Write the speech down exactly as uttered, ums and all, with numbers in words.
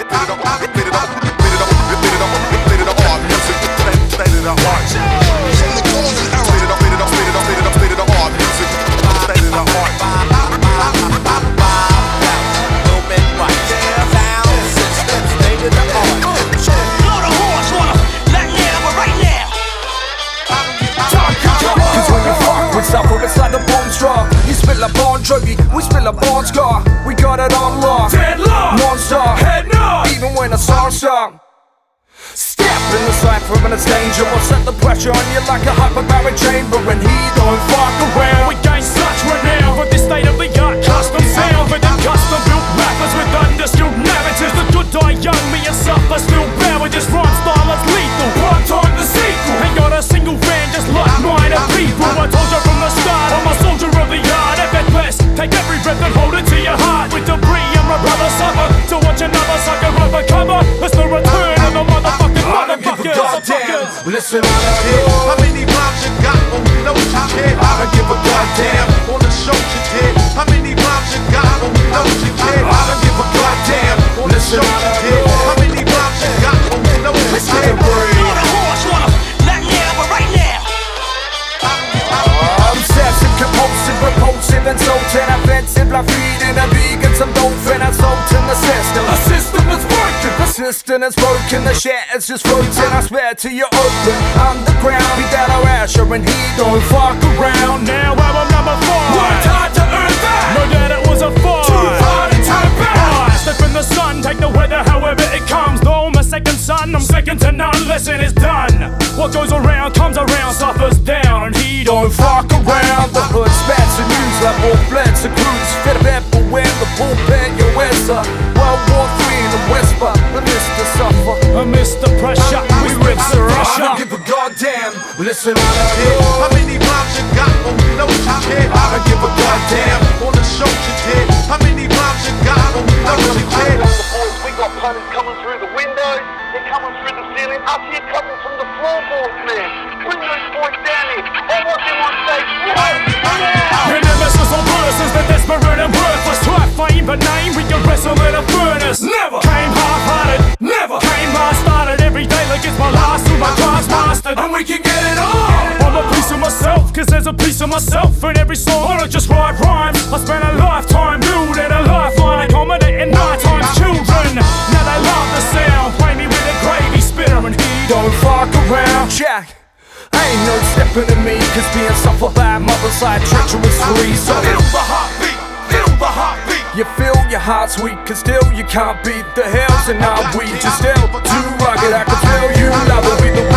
It's like a bomb drop. You spit like Bon Jovi, we spit like Bon Scott. We got it on lock, deadlock, non-stop, head knock. Even when the song's sung, step in the cypher and it's danger. We'll set the pressure on you like a hyperbaric chamber. And he don't fuck around. We gain such renown for this state of the art custom sound. For them custom built rappers with understood narratives. The good die young, me and suffer still bear with this rhyme style that's lethal. Prime time the sequel. Ain't got a single fan just like mine of people. I told you from the start, I'm a soldier of the yard. F at best, take every breath and hold it to your heart. With debris and my brother suffer to watch another sucker recover. It's the return of the motherfucking motherfuckers. Goddamn, listen out here. How many rhymes you got? Oh, you know you care. I don't give a goddamn. On the show you did. How many rhymes you got? Oh, you know you care. I don't give a goddamn. On the show you did. How many rhymes you got? Oh, you know you care. Lord of horse, wanna not now, but right now. Obsessive, compulsive, repulsive, insulting, offensive, like feeding a vegan some dolphin, assaulting the system. The system is broken, the system is broken, the shit is just floating. I swear to you, open underground. Be that our Asher and he don't fuck around. Now album number four. Worked hard to earn that. Know that it was a fight. Too far to turn back. I step in the sun, take the weather however it comes. Though I'm a second son, I'm second to none. Listen, it's done. What goes around comes around, suffers down, and he don't fuck around. The hood spats and news like more blends and crews. Fit a bed for when the bullpen you answer. World War Three in the whisper, the Mister Suffer. Amidst the pressure, we rip the Russia. I don't give a goddamn, listen out here. How many rhymes you got? Oh, you know you care. I don't give a goddamn. On the show you did. How many rhymes you got? Oh, you know you care. We got punters coming through the windows, they're coming through the ceiling, up here coming from the floorboards, man. Windows point down here. I want them on stage right now. Your nemesis on verses, the desperate and worthless. Try fame but name, we can wrestle in a furnace. Never came half-hearted, never came hard-started. Every day like it's my last till my craft's mastered. And we can get it on. I'm a piece of myself, cause there's a piece of myself in every song. I don't just write rhymes, I spent a lifetime building a lifeline, accommodating nighttime children. Now they love the sound, play me with a gravy spitter, and he don't fuck around. Jack, ain't no stepping to me, cause being suffered by mother's side treacherous free. So feel the heartbeat, feel the heartbeat. You feel your heart's weak, cause still you can't beat the hills, and now we just still too rugged. I can feel you, love it, we the